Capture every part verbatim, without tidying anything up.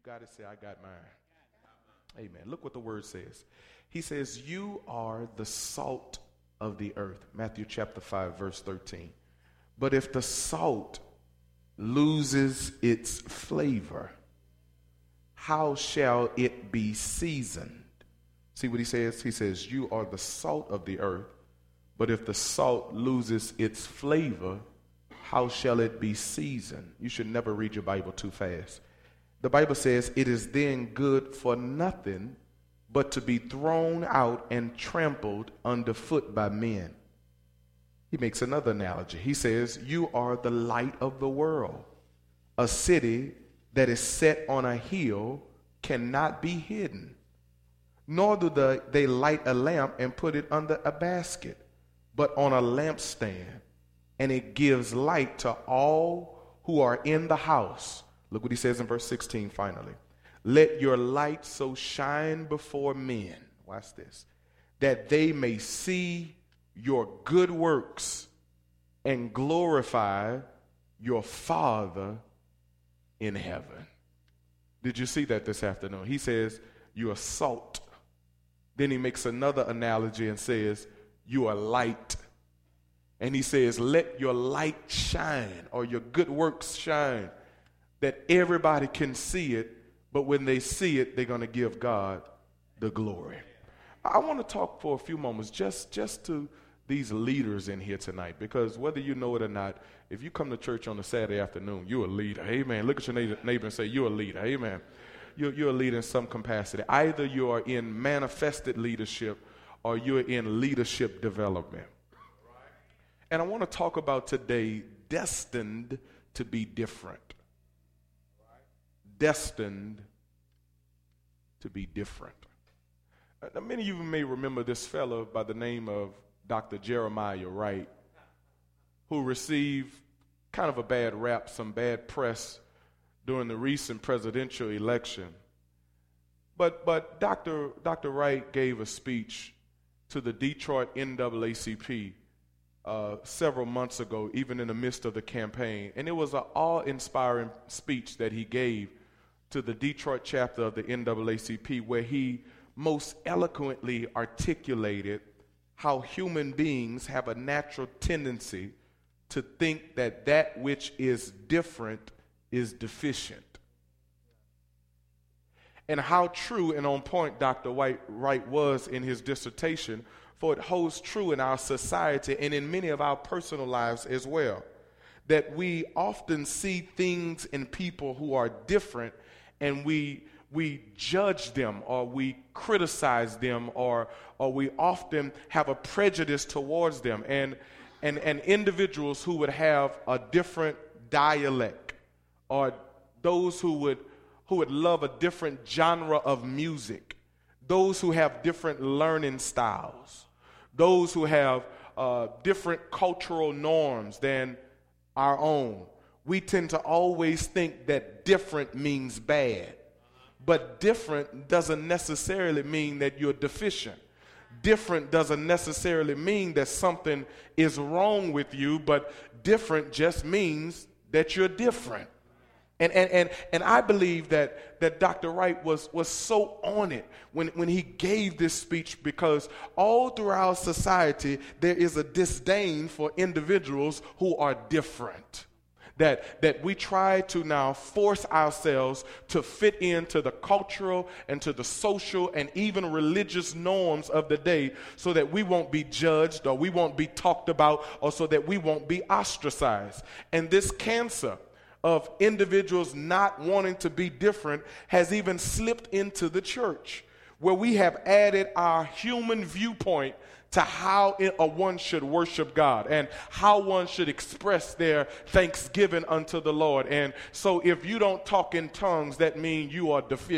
got it, say, I got mine. Amen. Look what the word says. He says, you are the salt of the earth. Matthew chapter five, verse thirteen. But if the salt loses its flavor, how shall it be seasoned? See what he says? He says, you are the salt of the earth, but if the salt loses its flavor, how shall it be seasoned? You should never read your Bible too fast. The Bible says it is then good for nothing but to be thrown out and trampled underfoot by men. He makes another analogy. He says, you are the light of the world. A city that is set on a hill cannot be hidden. Nor do the, they light a lamp and put it under a basket, but on a lampstand, and it gives light to all who are in the house. Look what he says in verse sixteen finally. Let your light so shine before men, watch this, that they may see your good works and glorify your Father in heaven. Did you see that this afternoon? He says, you are salt. Then he makes another analogy and says, you are light. And he says, let your light shine, or your good works shine, that everybody can see it, but when they see it, they're going to give God the glory. I want to talk for a few moments just, just to these leaders in here tonight, because whether you know it or not, if you come to church on a Saturday afternoon, you're a leader. Amen. Look at your neighbor, neighbor and say, you're a leader. Amen. You're, you're a leader in some capacity. Either you are in manifested leadership or you're in leadership development. And I want to talk about today, destined to be different. Destined to be different. Now, many of you may remember this fellow by the name of Doctor Jeremiah Wright, who received kind of a bad rap, some bad press during the recent presidential election. But but Doctor Doctor Wright gave a speech to the Detroit N double A C P uh, several months ago, even in the midst of the campaign. And it was an awe-inspiring speech that he gave to the Detroit chapter of the N double A C P, where he most eloquently articulated how human beings have a natural tendency to think that that which is different is deficient. And how true and on point Doctor White, Wright was in his dissertation, for it holds true in our society and in many of our personal lives as well, that we often see things in people who are different, and we we judge them, or we criticize them, or or we often have a prejudice towards them. And and and individuals who would have a different dialect, or those who would who would love a different genre of music, those who have different learning styles, those who have uh, different cultural norms than our own, we tend to always think that different means bad. But different doesn't necessarily mean that you're deficient. Different doesn't necessarily mean that something is wrong with you, but different just means that you're different. And and and, and I believe that, that Doctor Wright was, was so on it when, when he gave this speech, because all throughout society there is a disdain for individuals who are different. That, that we try to now force ourselves to fit into the cultural and to the social and even religious norms of the day, so that we won't be judged, or we won't be talked about, or so that we won't be ostracized. And this cancer of individuals not wanting to be different has even slipped into the church, where we have added our human viewpoint to how it, uh, one should worship God and how one should express their thanksgiving unto the Lord. And so if you don't talk in tongues, that means you are deficient.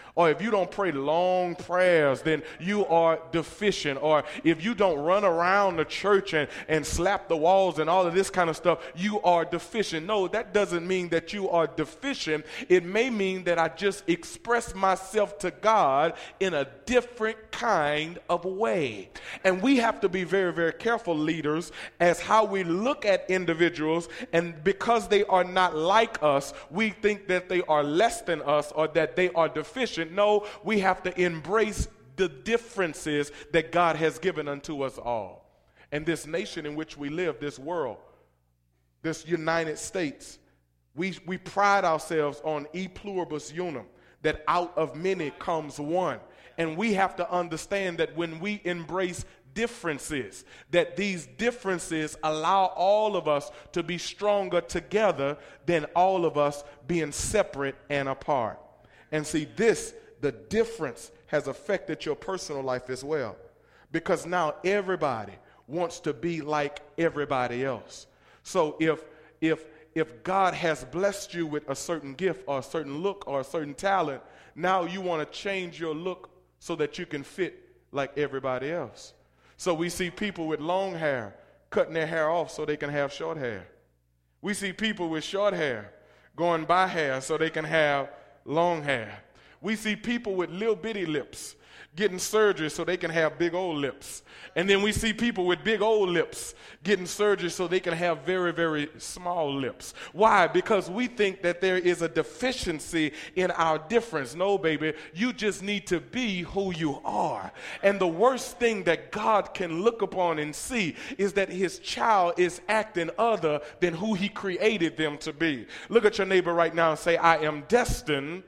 Or if you don't pray long prayers, then you are deficient. Or if you don't run around the church and, and slap the walls and all of this kind of stuff, you are deficient. No, that doesn't mean that you are deficient. It may mean that I just express myself to God in a different kind of way. And we have to be very, very careful, leaders, as how we look at individuals, and because they are not like us, we think that they are less than us or that they are deficient. No, we have to embrace the differences that God has given unto us all. And this nation in which we live, this world, this United States, we, we pride ourselves on e pluribus unum, that out of many comes one. And we have to understand that when we embrace differences, that these differences allow all of us to be stronger together than all of us being separate and apart. And see, this, the difference has affected your personal life as well. Because now everybody wants to be like everybody else. So if if if God has blessed you with a certain gift or a certain look or a certain talent, now you want to change your look so that you can fit like everybody else. So we see people with long hair cutting their hair off so they can have short hair. We see people with short hair going by hair so they can have long hair. We see people with little bitty lips getting surgery so they can have big old lips. And then we see people with big old lips getting surgery so they can have very, very small lips. Why? Because we think that there is a deficiency in our difference. No, baby, you just need to be who you are. And the worst thing that God can look upon and see is that his child is acting other than who he created them to be. Look at your neighbor right now and say, I am destined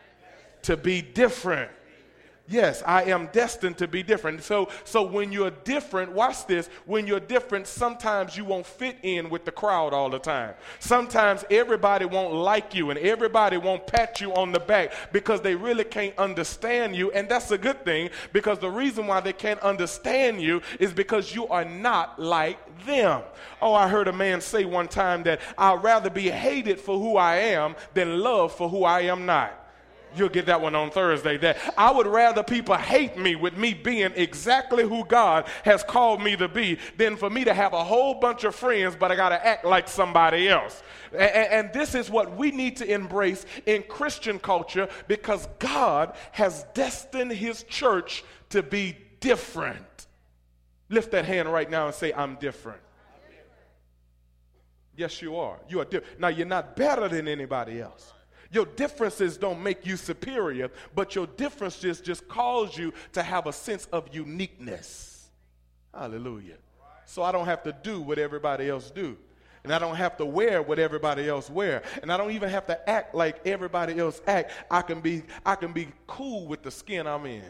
to be different. Yes, I am destined to be different. So, so when you're different, watch this, when you're different, sometimes you won't fit in with the crowd all the time. Sometimes everybody won't like you and everybody won't pat you on the back because they really can't understand you. And that's a good thing, because the reason why they can't understand you is because you are not like them. Oh, I heard a man say one time that I'd rather be hated for who I am than loved for who I am not. You'll get that one on Thursday. That I would rather people hate me with me being exactly who God has called me to be than for me to have a whole bunch of friends, but I got to act like somebody else. And, and this is what we need to embrace in Christian culture, because God has destined his church to be different. Lift that hand right now and say, I'm different. Yes, you are. You are different. Now, you're not better than anybody else. Your differences don't make you superior, but your differences just cause you to have a sense of uniqueness. Hallelujah. So I don't have to do what everybody else do. And I don't have to wear what everybody else wear. And I don't even have to act like everybody else act. I can be, I can be cool with the skin I'm in.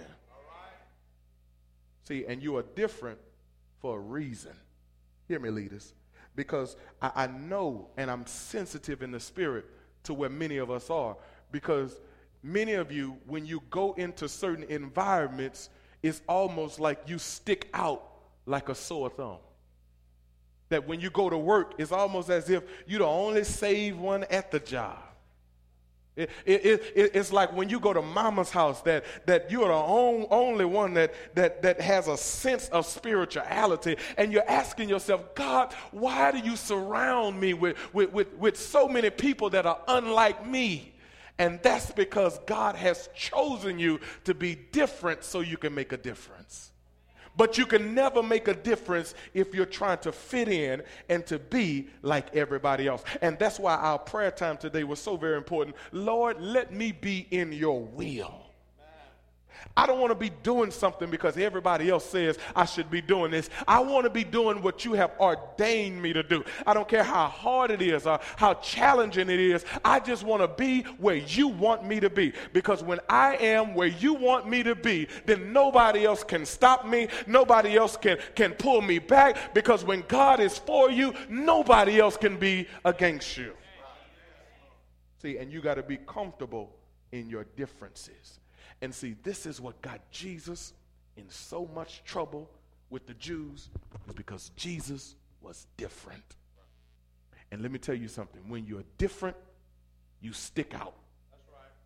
See, and you are different for a reason. Hear me, leaders. Because I, I know and I'm sensitive in the spirit to where many of us are, because many of you, when you go into certain environments, it's almost like you stick out like a sore thumb. That when you go to work, it's almost as if you're the only saved one at the job. It, it, it, it's like when you go to mama's house, that, that you're the on, only one that, that, that has a sense of spirituality, and you're asking yourself, God, why do you surround me with, with, with, with so many people that are unlike me? And that's because God has chosen you to be different so you can make a difference. But you can never make a difference if you're trying to fit in and to be like everybody else. And that's why our prayer time today was so very important. Lord, let me be in your will. I don't want to be doing something because everybody else says I should be doing this. I want to be doing what you have ordained me to do. I don't care how hard it is or how challenging it is. I just want to be where you want me to be. Because when I am where you want me to be, then nobody else can stop me. Nobody else can, can pull me back. Because when God is for you, nobody else can be against you. See, and you got to be comfortable in your differences. And see, this is what got Jesus in so much trouble with the Jews, is because Jesus was different. And let me tell you something. When you're different, you stick out. That's right.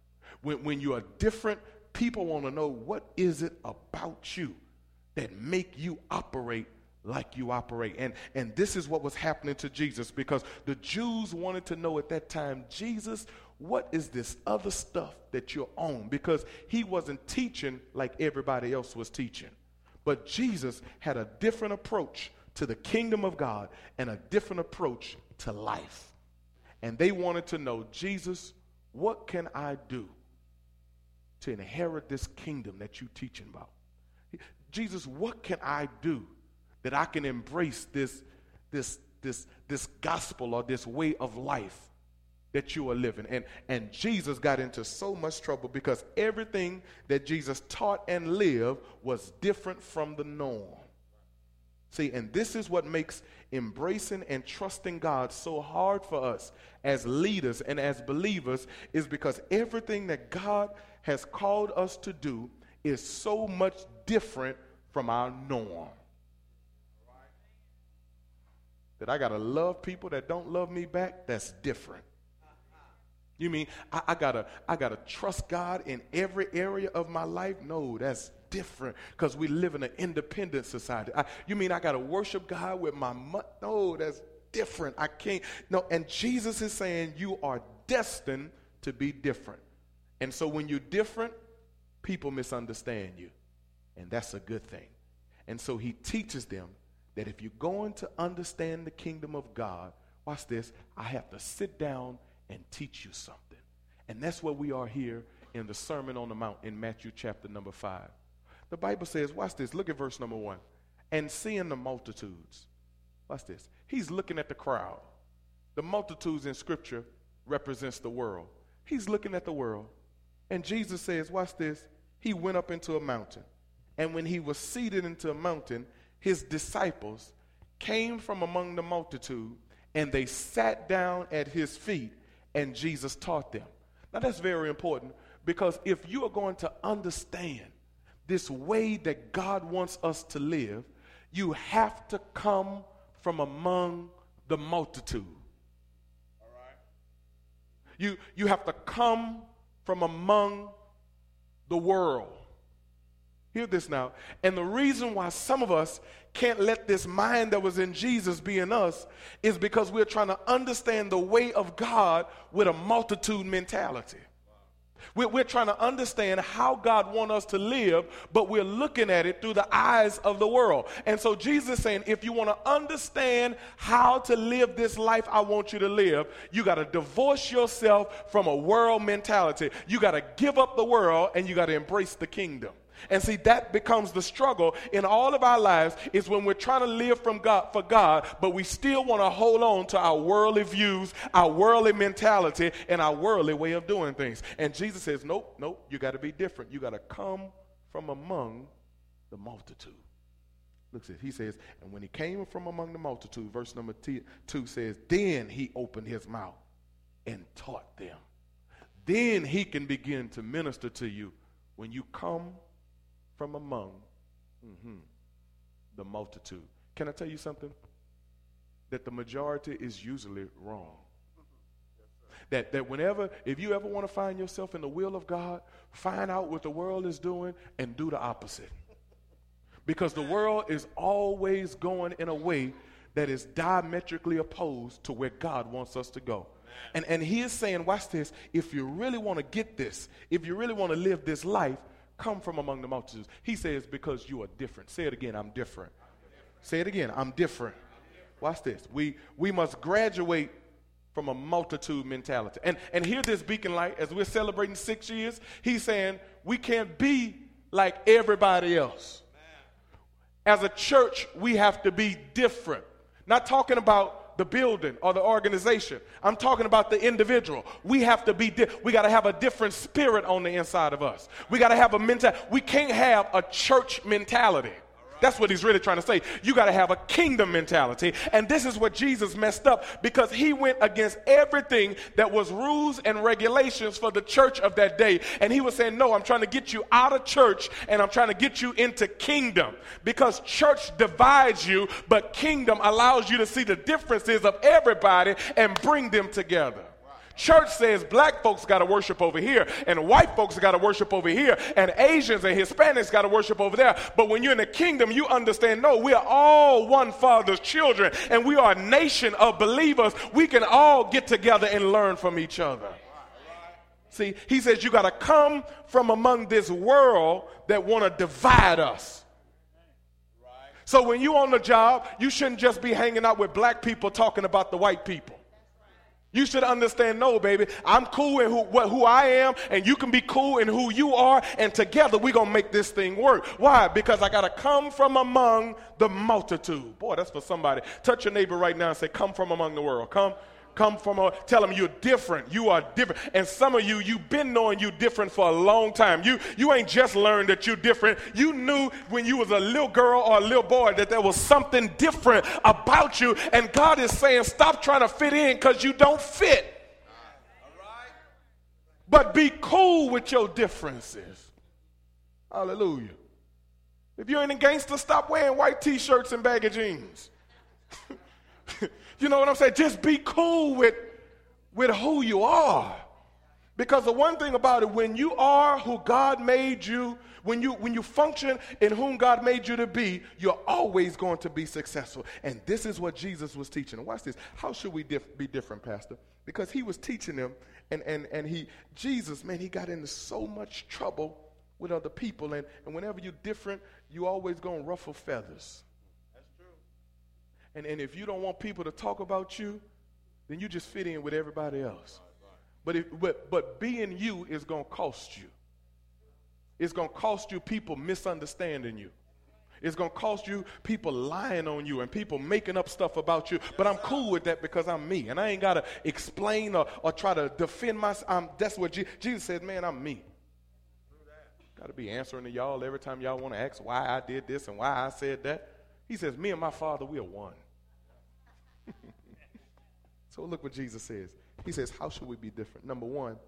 When, when you are different, people want to know, what is it about you that make you operate like you operate? And, and this is what was happening to Jesus, because the Jews wanted to know at that time, Jesus, what is this other stuff that you're on? Because he wasn't teaching like everybody else was teaching. But Jesus had a different approach to the kingdom of God and a different approach to life. And they wanted to know, Jesus, what can I do to inherit this kingdom that you're teaching about? Jesus, what can I do that I can embrace this, this, this, this gospel or this way of life that you are living? And, and Jesus got into so much trouble because everything that Jesus taught and lived was different from the norm. See, and this is what makes embracing and trusting God so hard for us as leaders and as believers, is because everything that God has called us to do is so much different from our norm. That I got to love people that don't love me back, that's different. You mean I, I gotta I gotta trust God in every area of my life? No, that's different, because we live in an independent society. I, you mean I gotta worship God with my money? No, that's different. I can't. No, and Jesus is saying you are destined to be different. And so when you're different, people misunderstand you, and that's a good thing. And so he teaches them that if you're going to understand the kingdom of God, watch this, I have to sit down and teach you something. And that's where we are here in the Sermon on the Mount in Matthew chapter number five. The Bible says, watch this, look at verse number one. And seeing the multitudes, watch this, he's looking at the crowd. The multitudes in Scripture represents the world. He's looking at the world. And Jesus says, watch this, he went up into a mountain. And when he was seated into a mountain, his disciples came from among the multitude, and they sat down at his feet, and Jesus taught them. Now that's very important, because if you are going to understand this way that God wants us to live, you have to come from among the multitude. All right. You, you have to come from among the world. Hear this now. And the reason why some of us can't let this mind that was in Jesus be in us is because we're trying to understand the way of God with a multitude mentality. We're, we're trying to understand how God wants us to live, but we're looking at it through the eyes of the world. And so Jesus is saying, if you want to understand how to live this life I want you to live, you got to divorce yourself from a world mentality. You got to give up the world, and you got to embrace the kingdom. And see, that becomes the struggle in all of our lives, is when we're trying to live from God for God, but we still want to hold on to our worldly views, our worldly mentality, and our worldly way of doing things. And Jesus says, nope, nope, you got to be different. You got to come from among the multitude. Look at it. He says, and when he came from among the multitude, verse number two says, then he opened his mouth and taught them. Then he can begin to minister to you when you come from among mm-hmm, the multitude. Can I tell you something? That the majority is usually wrong. That, that whenever, if you ever want to find yourself in the will of God, find out what the world is doing and do the opposite. Because the world is always going in a way that is diametrically opposed to where God wants us to go. And, and he is saying, watch this, if you really want to get this, if you really want to live this life, come from among the multitudes. He says, because you are different. Say it again, I'm different. I'm different. Say it again, I'm different. I'm different. Watch this. We we must graduate from a multitude mentality. And, and hear this, Beacon Light, as we're celebrating six years, he's saying we can't be like everybody else. As a church, we have to be different. Not talking about the building or the organization. I'm talking about the individual. We have to be, di- we got to have a different spirit on the inside of us. We got to have a mentality. We can't have a church mentality. That's what he's really trying to say. You got to have a kingdom mentality. And this is what Jesus messed up, because he went against everything that was rules and regulations for the church of that day. And he was saying, no, I'm trying to get you out of church, and I'm trying to get you into kingdom, because church divides you, but kingdom allows you to see the differences of everybody and bring them together. Church says black folks got to worship over here, and white folks got to worship over here, and Asians and Hispanics got to worship over there. But when you're in the kingdom, you understand, no, we are all one Father's children, and we are a nation of believers. We can all get together and learn from each other. See, he says you got to come from among this world that want to divide us. So when you're on the job, you shouldn't just be hanging out with black people talking about the white people. You should understand, no, baby, I'm cool in who, what, who I am, and you can be cool in who you are, and together we're going to make this thing work. Why? Because I got to come from among the multitude. Boy, that's for somebody. Touch your neighbor right now and say, come from among the world. Come. Come from a, tell them you're different. You are different. And some of you, you've been knowing you different for a long time. You you ain't just learned that you're different. You knew when you was a little girl or a little boy that there was something different about you. And God is saying, stop trying to fit in because you don't fit. But be cool with your differences. Hallelujah. If you ain't a gangster, stop wearing white t-shirts and baggy jeans. You know what I'm saying? Just be cool with, with who you are. Because the one thing about it, when you are who God made you, when you when you function in whom God made you to be, you're always going to be successful. And this is what Jesus was teaching. And watch this. How should we dif- be different, Pastor? Because he was teaching them, and, and, and he, Jesus, man, he got into so much trouble with other people. And, and whenever you're different, you always going to ruffle feathers. And, and if you don't want people to talk about you, then you just fit in with everybody else. But, if, but, but being you is going to cost you. It's going to cost you people misunderstanding you. It's going to cost you people lying on you and people making up stuff about you. But I'm cool with that because I'm me. And I ain't got to explain or, or try to defend myself. That's what Je- Jesus said, man, I'm me. Got to be answering to y'all every time y'all want to ask why I did this and why I said that. He says, me and my Father, we are one. So look what Jesus says. He says, how should we be different? Number one,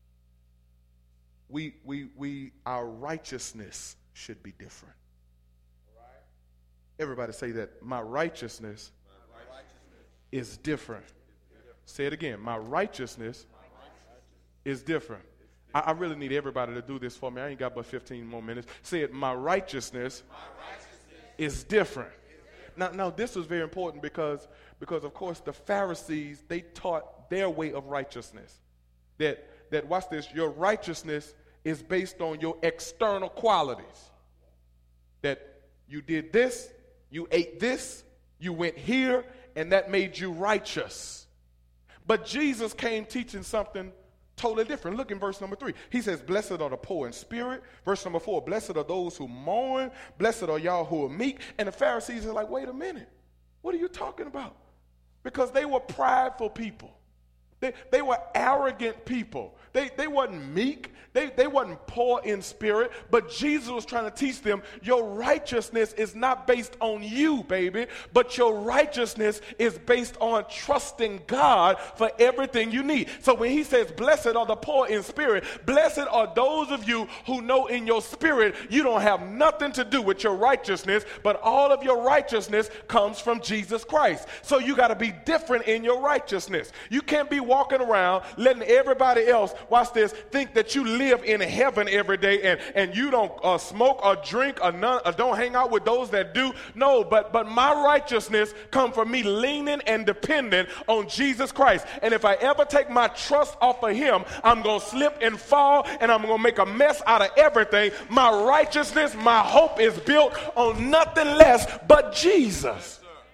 we we we our righteousness should be different. All right. Everybody say that. My righteousness, my righteousness is different. Is different. Say it again. My righteousness, my righteousness is different. I, I really need everybody to do this for me. I ain't got but fifteen more minutes. Say it. My righteousness, my righteousness is different. Now, now this is very important because, because, of course, the Pharisees, they taught their way of righteousness. That, that, watch this, your righteousness is based on your external qualities. That you did this, you ate this, you went here, and that made you righteous. But Jesus came teaching something totally different. Look in verse number three. He says, blessed are the poor in spirit. Verse number four, blessed are those who mourn. Blessed are y'all who are meek. And the Pharisees are like, wait a minute. What are you talking about? Because they were prideful people. They, they were arrogant people. They, they wasn't meek. They, they wasn't poor in spirit. But Jesus was trying to teach them, your righteousness is not based on you, baby. But your righteousness is based on trusting God for everything you need. So when he says, blessed are the poor in spirit, blessed are those of you who know in your spirit you don't have nothing to do with your righteousness, but all of your righteousness comes from Jesus Christ. So you got to be different in your righteousness. You can't be walking around letting everybody else, watch this, think that you live in heaven every day and, and you don't uh, smoke or drink or, none, or don't hang out with those that do. No, but, but my righteousness comes from me leaning and dependent on Jesus Christ. And if I ever take my trust off of him, I'm going to slip and fall and I'm going to make a mess out of everything. My righteousness, my hope is built on nothing less but Jesus.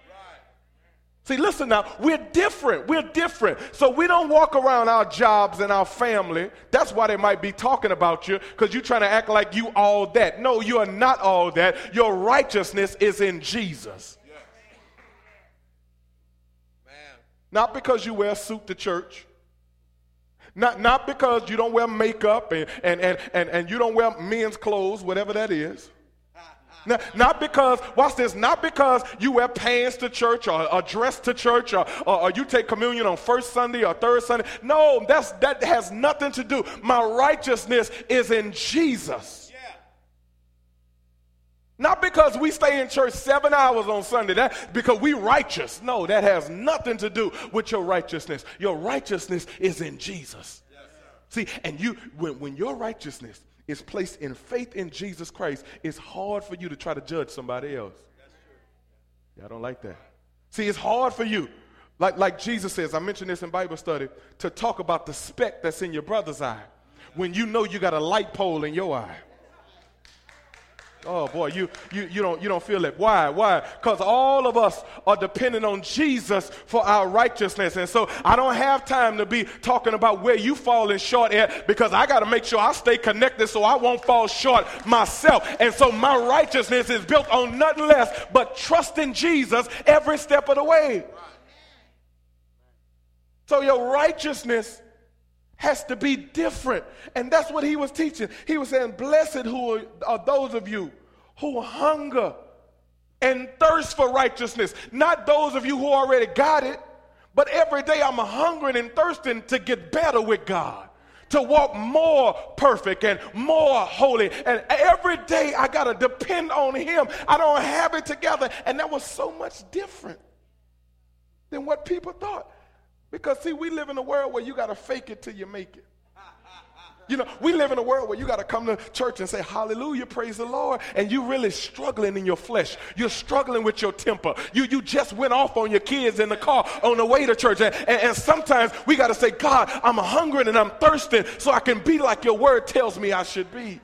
See, listen now, we're different. We're different. So we don't walk around our jobs and our family. That's why they might be talking about you, because you're trying to act like you all that. No, you are not all that. Your righteousness is in Jesus. Yeah. Man. Not because you wear a suit to church. Not, not because you don't wear makeup and, and, and, and, and you don't wear men's clothes, whatever that is. Not, not because, watch this, not because you wear pants to church or a dress to church or, or, or you take communion on first Sunday or third Sunday. No, that's, that has nothing to do. My righteousness is in Jesus. Yeah. Not because we stay in church seven hours on Sunday, that because we righteous. No, that has nothing to do with your righteousness. Your righteousness is in Jesus. Yes, see, and you when, when your righteousness is placed in faith in Jesus Christ, it's hard for you to try to judge somebody else. Y'all don't like that. See, it's hard for you. Like, like Jesus says, I mentioned this in Bible study, to talk about the speck that's in your brother's eye when you know you got a light pole in your eye. Oh boy, you, you, you, don't, you don't feel it. Why? Why? Because all of us are dependent on Jesus for our righteousness. And so I don't have time to be talking about where you falling short at, because I got to make sure I stay connected so I won't fall short myself. And so my righteousness is built on nothing less but trusting Jesus every step of the way. So your righteousness has to be different. And that's what he was teaching. He was saying, blessed who are, are those of you who hunger and thirst for righteousness. Not those of you who already got it, but every day I'm hungering and thirsting to get better with God, to walk more perfect and more holy. And every day I got to depend on him. I don't have it together. And that was so much different than what people thought. Because, see, we live in a world where you got to fake it till you make it. You know, we live in a world where you got to come to church and say, hallelujah, praise the Lord. And you're really struggling in your flesh. You're struggling with your temper. You you just went off on your kids in the car on the way to church. And, and, and sometimes we got to say, God, I'm hungry and I'm thirsty so I can be like your word tells me I should be.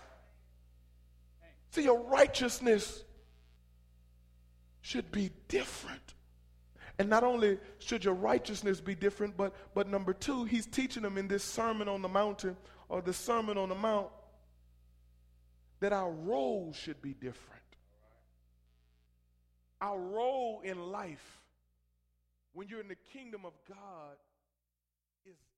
See, your righteousness should be different. And not only should your righteousness be different, but, but number two, he's teaching them in this Sermon on the Mountain, or the Sermon on the Mount, that our role should be different. Our role in life, when you're in the kingdom of God, is